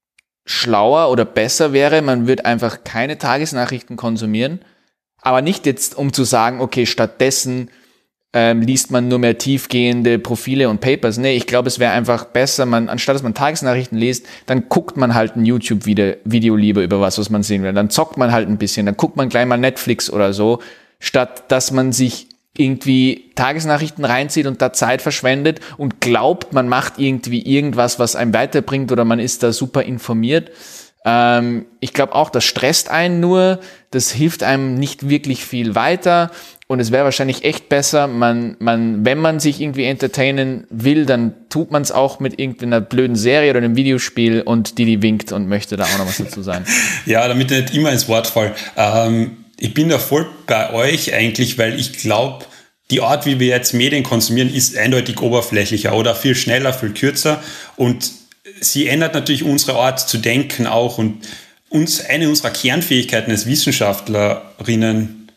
schlauer oder besser wäre, man würde einfach keine Tagesnachrichten konsumieren, aber nicht jetzt, um zu sagen, okay, stattdessen ähm, liest man nur mehr tiefgehende Profile und Papers. Nee, ich glaube, es wäre einfach besser, man, anstatt dass man Tagesnachrichten liest, dann guckt man halt ein YouTube-Video lieber über was, was man sehen will. Dann zockt man halt ein bisschen, dann guckt man gleich mal Netflix oder so, statt dass man sich irgendwie Tagesnachrichten reinzieht und da Zeit verschwendet und glaubt, man macht irgendwie irgendwas, was einem weiterbringt oder man ist da super informiert. Ähm, ich glaube auch, das stresst einen nur, das hilft einem nicht wirklich viel weiter und es wäre wahrscheinlich echt besser, man, man, wenn man sich irgendwie entertainen will, dann tut man es auch mit irgendeiner blöden Serie oder einem Videospiel und Didi winkt und möchte da auch noch was dazu sagen. Ja, damit ich nicht immer ins Wort fall. Ähm, ich bin da voll bei euch eigentlich, weil ich glaube, die Art, wie wir jetzt Medien konsumieren, ist eindeutig oberflächlicher oder viel schneller, viel kürzer und sie ändert natürlich unsere Art zu denken auch und uns, eine unserer Kernfähigkeiten als Wissenschaftlerinnen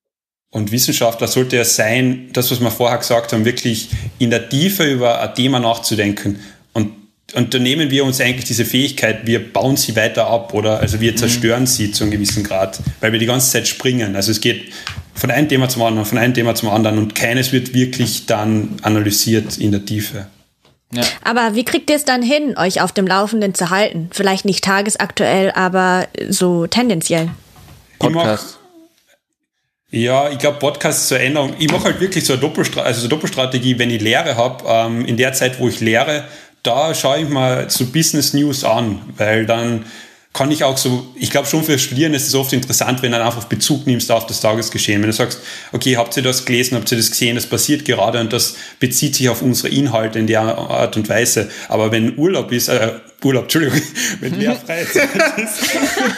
und Wissenschaftler sollte ja sein, das, was wir vorher gesagt haben, wirklich in der Tiefe über ein Thema nachzudenken und Und da nehmen wir uns eigentlich diese Fähigkeit, wir bauen sie weiter ab oder also wir zerstören mhm. sie zu einem gewissen Grad, weil wir die ganze Zeit springen. Also es geht von einem Thema zum anderen, von einem Thema zum anderen und keines wird wirklich dann analysiert in der Tiefe. Ja. Aber wie kriegt ihr es dann hin, euch auf dem Laufenden zu halten? Vielleicht nicht tagesaktuell, aber so tendenziell. Podcast. Ja, ich glaube, Podcast ist so eine Änderung. Ich mache halt wirklich so eine, Doppelstra- also so eine Doppelstrategie, wenn ich Lehre habe, ähm, in der Zeit, wo ich lehre, da schaue ich mal so Business News an, weil dann kann ich auch so, ich glaube schon für Studierende ist es oft interessant, wenn du dann einfach Bezug nimmst auf das Tagesgeschehen. Wenn du sagst, okay, habt ihr das gelesen, habt ihr das gesehen, das passiert gerade und das bezieht sich auf unsere Inhalte in der Art und Weise. Aber wenn Urlaub ist, äh, Urlaub, Entschuldigung, wenn Lehrfreizeit ist.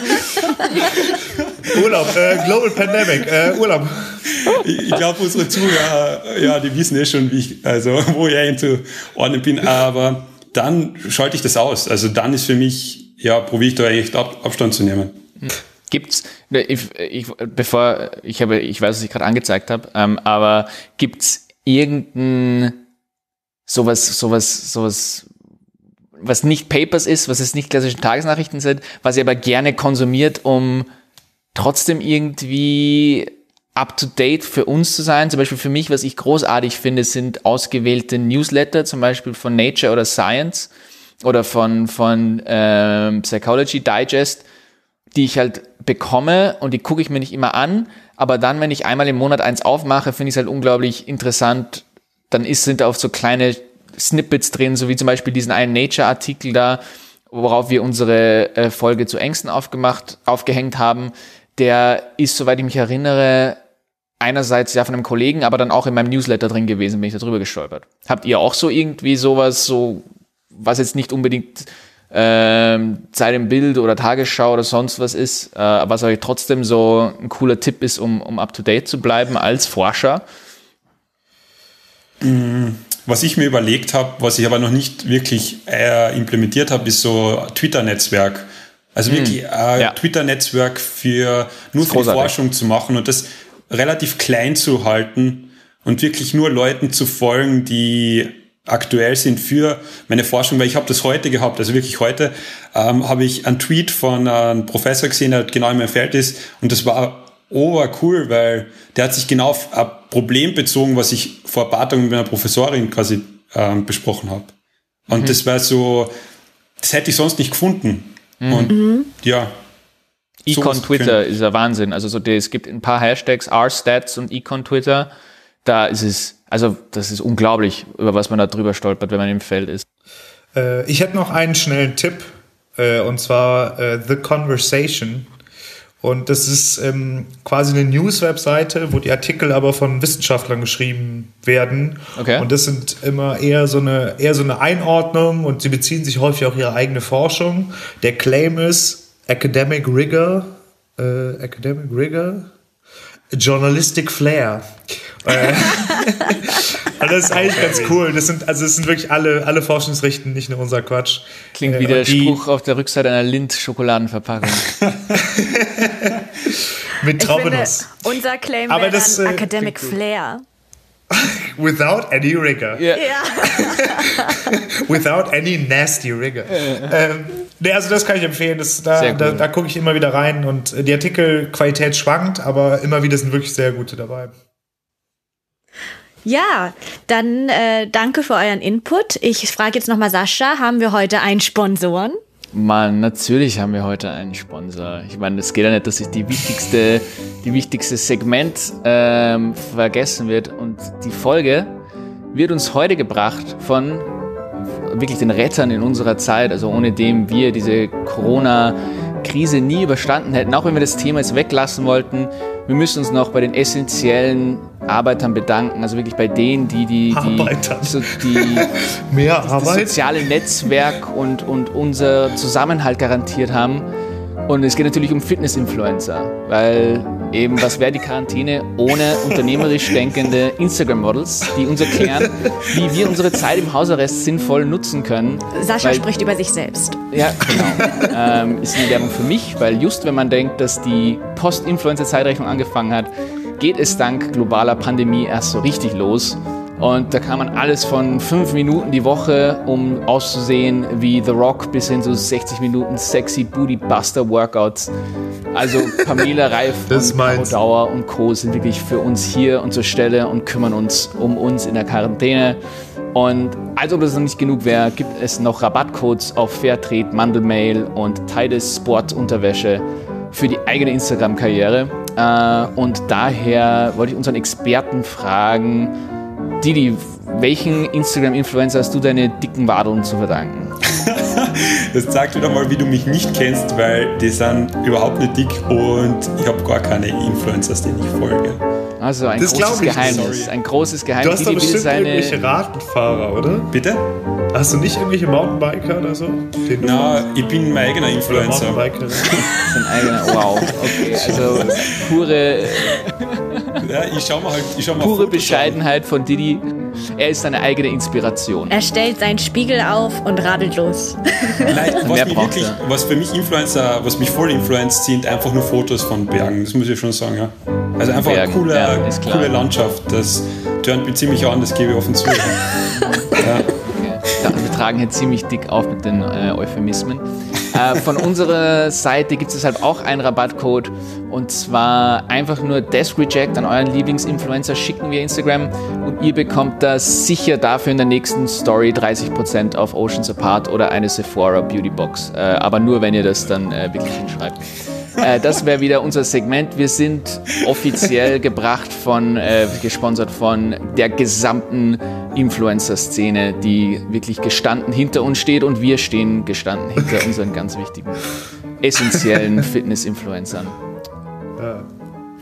Urlaub, äh, Global Pandemic, äh, Urlaub. Ich, ich glaube, unsere Zuhörer, ja, die wissen eh schon, wie ich, also, wo ich einzuordnen bin, aber dann schalte ich das aus. Also dann ist für mich, ja, probiere ich da echt Ab- Abstand zu nehmen. Gibt's, ich, ich, bevor, ich habe, ich weiß, was ich gerade angezeigt habe, ähm, aber gibt's irgendein sowas, sowas, sowas, was nicht Papers ist, was es nicht klassische Tagesnachrichten sind, was ihr aber gerne konsumiert, um trotzdem irgendwie up to date für uns zu sein? Zum Beispiel für mich, was ich großartig finde, sind ausgewählte Newsletter, zum Beispiel von Nature oder Science oder von, von ähm, Psychology Digest, die ich halt bekomme und die gucke ich mir nicht immer an, aber dann, wenn ich einmal im Monat eins aufmache, finde ich es halt unglaublich interessant. Dann ist, sind da oft so kleine Snippets drin, so wie zum Beispiel diesen einen Nature-Artikel da, worauf wir unsere äh, Folge zu Ängsten aufgemacht, aufgehängt haben. Der ist, soweit ich mich erinnere, einerseits ja von einem Kollegen, aber dann auch in meinem Newsletter drin gewesen, bin ich da drüber gestolpert. Habt ihr auch so irgendwie sowas, so was jetzt nicht unbedingt ähm, Zeit im Bild oder Tagesschau oder sonst was ist, äh, was euch trotzdem so ein cooler Tipp ist, um, um up-to-date zu bleiben als Forscher? Was ich mir überlegt habe, was ich aber noch nicht wirklich äh, implementiert habe, ist so ein Twitter-Netzwerk, Also hm. wirklich ein ja. Twitter-Netzwerk für nur für die Forschung zu machen und das relativ klein zu halten und wirklich nur Leuten zu folgen, die aktuell sind für meine Forschung, weil ich habe das heute gehabt, also wirklich heute, ähm, habe ich einen Tweet von einem Professor gesehen, der genau in meinem Feld ist und das war obercool, weil der hat sich genau auf ein Problem bezogen, was ich vor ein paar Tagen mit meiner Professorin quasi ähm, besprochen habe. Und mhm. das war so, das hätte ich sonst nicht gefunden. Mhm. Und mhm. ja. Econ Twitter ist ja Wahnsinn. Also so, es gibt ein paar Hashtags, R-Stats und Econ Twitter. Da ist es, also das ist unglaublich, über was man da drüber stolpert, wenn man im Feld ist. Äh, ich hätte noch einen schnellen Tipp, äh, und zwar äh, The Conversation. Und das ist ähm, quasi eine News-Webseite, wo die Artikel aber von Wissenschaftlern geschrieben werden. Okay. Und das sind immer eher so eine eher so eine Einordnung und sie beziehen sich häufig auf ihre eigene Forschung. Der Claim ist Academic Rigor, äh, Academic Rigor, Journalistic Flair. Und das ist eigentlich ganz cool. Das sind, also es sind wirklich alle, alle Forschungsrichten, nicht nur unser Quatsch. Klingt wie der Spruch auf der Rückseite einer Lind-Schokoladenverpackung. Mit Traubenuss. Unser Claim wäre das, dann äh, Academic Flair. Without any rigor. Yeah. Ja. Without any nasty rigor. ähm, nee, also das kann ich empfehlen. Das, da cool. da, da gucke ich immer wieder rein und die Artikelqualität schwankt, aber immer wieder sind wirklich sehr gute dabei. Ja, dann äh, danke für euren Input. Ich frage jetzt nochmal Sascha, haben wir heute einen Sponsoren? Mann, natürlich haben wir heute einen Sponsor. Ich meine, es geht ja nicht, dass sich die wichtigste, die wichtigste Segment ähm, vergessen wird. Und die Folge wird uns heute gebracht von wirklich den Rettern in unserer Zeit, also ohne dem wir diese Corona-Krise nie überstanden hätten, auch wenn wir das Thema jetzt weglassen wollten. Wir müssen uns noch bei den essentiellen Arbeitern bedanken, also wirklich bei denen, die die, die, so die Mehr das, Arbeit? das soziale Netzwerk und, und unser Zusammenhalt garantiert haben. Und es geht natürlich um Fitness-Influencer, weil eben, was wäre die Quarantäne ohne unternehmerisch denkende Instagram-Models, die uns erklären, wie wir unsere Zeit im Hausarrest sinnvoll nutzen können. Sascha weil, spricht über sich selbst. Ja, genau. ähm, ist eine Werbung für mich, weil just wenn man denkt, dass die Post-Influencer-Zeitrechnung angefangen hat, geht es dank globaler Pandemie erst so richtig los. Und da kann man alles von fünf Minuten die Woche, um auszusehen wie The Rock, bis hin zu sechzig Minuten sexy Booty Buster Workouts. Also Pamela Reif und Caro Dauer und Co. sind wirklich für uns hier und zur Stelle und kümmern uns um uns in der Quarantäne. Und als ob das noch nicht genug wäre, gibt es noch Rabattcodes auf Fairtrade, Mandelmail und Tides Sportunterwäsche für die eigene Instagram-Karriere. Und daher wollte ich unseren Experten fragen, Didi, welchen Instagram-Influencer hast du deine dicken Wadeln zu verdanken? Das zeigt wieder mal, wie du mich nicht kennst, weil die sind überhaupt nicht dick und ich habe gar keine Influencers, denen ich folge. Also ein das großes Geheimnis, sorry. ein großes Geheimnis. Du hast doch bestimmt seine... irgendwelche Radfahrer, oder? Bitte? Hast du nicht irgendwelche Mountainbiker oder so? Na, ich bin mein eigener Influencer. Mountainbiker. Sein eigener, wow, okay, also pure... Ja, ich schau mal halt, ich schau mal pure Fotos Bescheidenheit an. Von Didi. Er ist seine eigene Inspiration. Er stellt seinen Spiegel auf und radelt los. Nein, was, mich wirklich, was für mich Influencer, was mich voll influenzt, sind einfach nur Fotos von Bergen. Das muss ich schon sagen, ja. Also einfach Bergen, eine coole, ja, coole Landschaft. Das tönt mich ziemlich an, das gebe ich offen zu. Ja. Okay. Wir tragen hier ziemlich dick auf mit den äh, Euphemismen. Äh, von unserer Seite gibt es deshalb auch einen Rabattcode und zwar einfach nur Desk Reject an euren Lieblingsinfluencer schicken via Instagram und ihr bekommt das sicher dafür in der nächsten Story dreißig Prozent auf Oceans Apart oder eine Sephora Beauty Box. Äh, aber nur, wenn ihr das dann äh, wirklich hinschreibt. Äh, das wäre wieder unser Segment. Wir sind offiziell gebracht von, äh, gesponsert von der gesamten Influencer-Szene, die wirklich gestanden hinter uns steht und wir stehen gestanden hinter unseren ganz wichtigen, essentiellen Fitness-Influencern. Ja.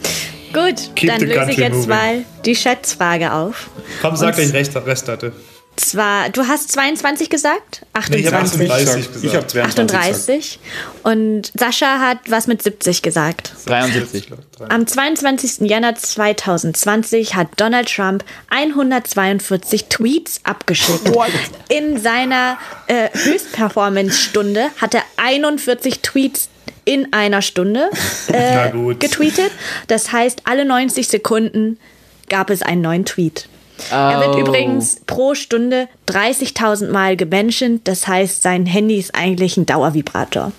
Gut, Keep dann löse ich jetzt moving. mal die Schätzfrage auf. Komm, sag gleich Rest, Restdatte. zwar, du hast zweiundzwanzig gesagt? Nee, ich habe achtundzwanzig. achtunddreißig gesagt. Ich habe zweiundzwanzig achtunddreißig. Und Sascha hat was mit siebzig gesagt. dreiundsiebzig. Am zweiundzwanzigsten Januar zweitausendzwanzig hat Donald Trump hundertzweiundvierzig Tweets abgeschickt. In seiner äh, Höchstperformance-Stunde hat er einundvierzig Tweets in einer Stunde äh, Na gut. getweetet. Das heißt, alle neunzig Sekunden gab es einen neuen Tweet. Er wird Oh. übrigens pro Stunde dreißigtausend Mal gementioned. Das heißt, sein Handy ist eigentlich ein Dauervibrator.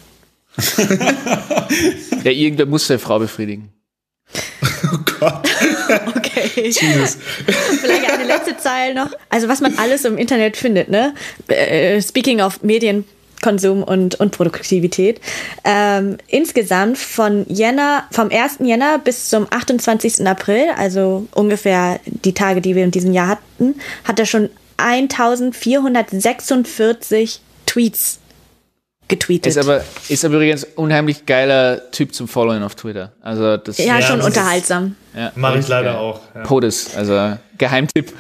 Ja, irgendwer muss seine Frau befriedigen. Oh Gott. Okay. Jesus. Vielleicht eine letzte Zeile noch. Also was man alles im Internet findet, ne? Äh, Speaking of Medienkonsum und, und Produktivität. Ähm, insgesamt von Jänner, vom ersten Jänner bis zum achtundzwanzigsten April, also ungefähr die Tage, die wir in diesem Jahr hatten, hat er schon eintausendvierhundertsechsundvierzig Tweets getweetet. Ist aber, ist aber übrigens ein unheimlich geiler Typ zum Followen auf Twitter. Also das ja, Ja, schon das ist- unterhaltsam. ja, Mach ich richtig leider geil. auch. Ja. POTUS, also Geheimtipp.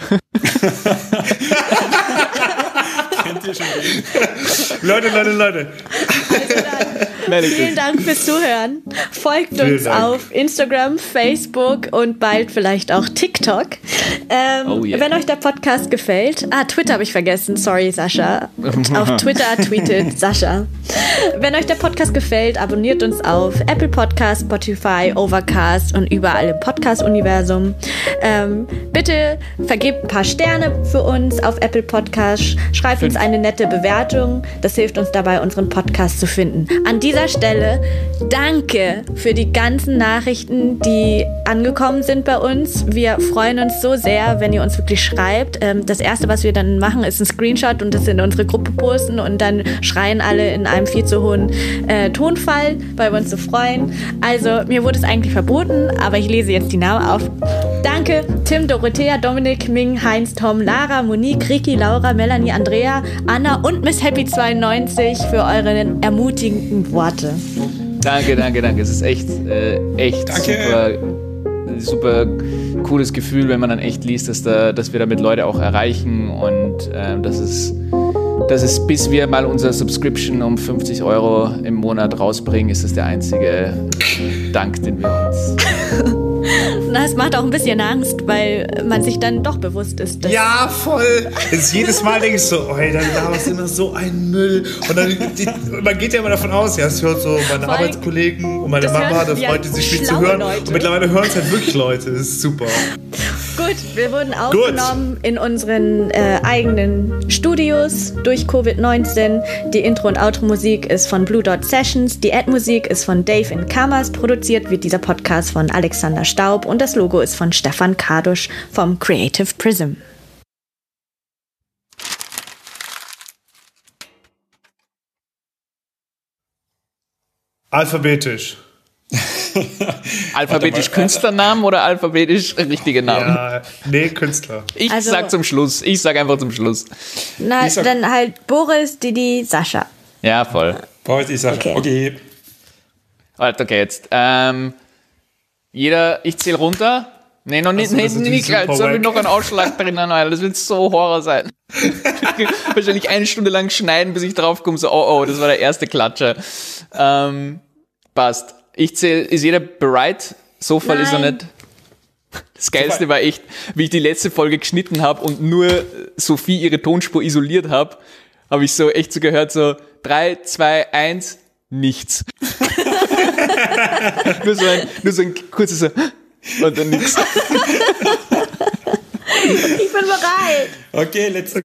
Kennt ihr schon den? Leute, Leute, Leute. Vielen Dank fürs Zuhören. Folgt Vielen uns Dank. auf Instagram, Facebook und bald vielleicht auch TikTok. Ähm, Oh yeah. Wenn euch der Podcast gefällt, ah, Twitter habe ich vergessen, sorry Sascha. Auf Twitter tweetet Sascha. Wenn euch der Podcast gefällt, abonniert uns auf Apple Podcast, Spotify, Overcast und überall im Podcast-Universum. Ähm, bitte vergebt ein paar Sterne für uns auf Apple Podcast. Schreibt uns eine nette Bewertung. Das hilft uns dabei, unseren Podcast zu finden. An dieser Stelle danke für die ganzen Nachrichten, die angekommen sind bei uns. Wir freuen uns so sehr, wenn ihr uns wirklich schreibt. Ähm, das Erste, was wir dann machen, ist ein Screenshot und das in unsere Gruppe posten und dann schreien alle in einem viel zu hohen äh, Tonfall, weil wir uns so freuen. Also mir wurde es eigentlich verboten, aber ich lese jetzt die Namen auf. Danke Tim, Dorothea, Dominik, Ming, Heinz, Tom, Lara, Monique, Ricky, Laura, Melanie, Andrea, Anna und Miss Happy zweiundneunzig für eure ermutigenden Worte. Danke, danke, danke. Es ist echt, äh, echt Danke. super, super cooles Gefühl, wenn man dann echt liest, dass, da, dass wir damit Leute auch erreichen und ähm, dass es, dass es, bis wir mal unser Subscription um fünfzig Euro im Monat rausbringen, ist es der einzige Dank, den wir uns... Das macht auch ein bisschen Angst, weil man sich dann doch bewusst ist, dass Ja, voll. Es ist jedes Mal denke ich so, oh, da laberst immer so ein Müll. Und dann, die, man geht ja immer davon aus, ja, es hört so meine allem, Arbeitskollegen und meine das Mama, hören da ja freut die sich mich zu schlaue hören. Leute. Und mittlerweile hören es halt wirklich Leute. Das ist super. Gut, wir wurden aufgenommen in unseren äh, eigenen Studios durch Covid neunzehn. Die Intro- und Outro-Musik ist von Blue Dot Sessions. Die Ad-Musik ist von Dave in Kammers. Produziert wird dieser Podcast von Alexander Staub. Und das Logo ist von Stefan Kardusch vom Creative Prism. Alphabetisch. Alphabetisch Künstlernamen oder alphabetisch richtige Namen? Ja, nee, Künstler. Ich Also- sag zum Schluss. Ich sag einfach zum Schluss. Na, Ich sag- dann halt Boris, Didi, Sascha. Ja, voll. Boris, ich sag, Okay. okay. Alright, okay, jetzt. Ähm, jeder, ich zähle runter. Nee, noch nicht, Achso, nee, das ist die nicht gleich. super Soll ich wack. noch einen Ausschlag drinnen, Alter. Das wird so Horror sein. Wahrscheinlich eine Stunde lang schneiden, bis ich draufkomme, so, oh, oh, das war der erste Klatscher. Ähm, passt. Ich zähle, ist jeder bereit? So Fall ist er Nein. nicht. Das Geilste war echt, wie ich die letzte Folge geschnitten habe und nur Sophie ihre Tonspur isoliert habe, habe ich so echt so gehört, so drei, zwei, eins, nichts. nur, so ein, nur so ein kurzes so und dann nichts. Ich bin bereit. Okay, let's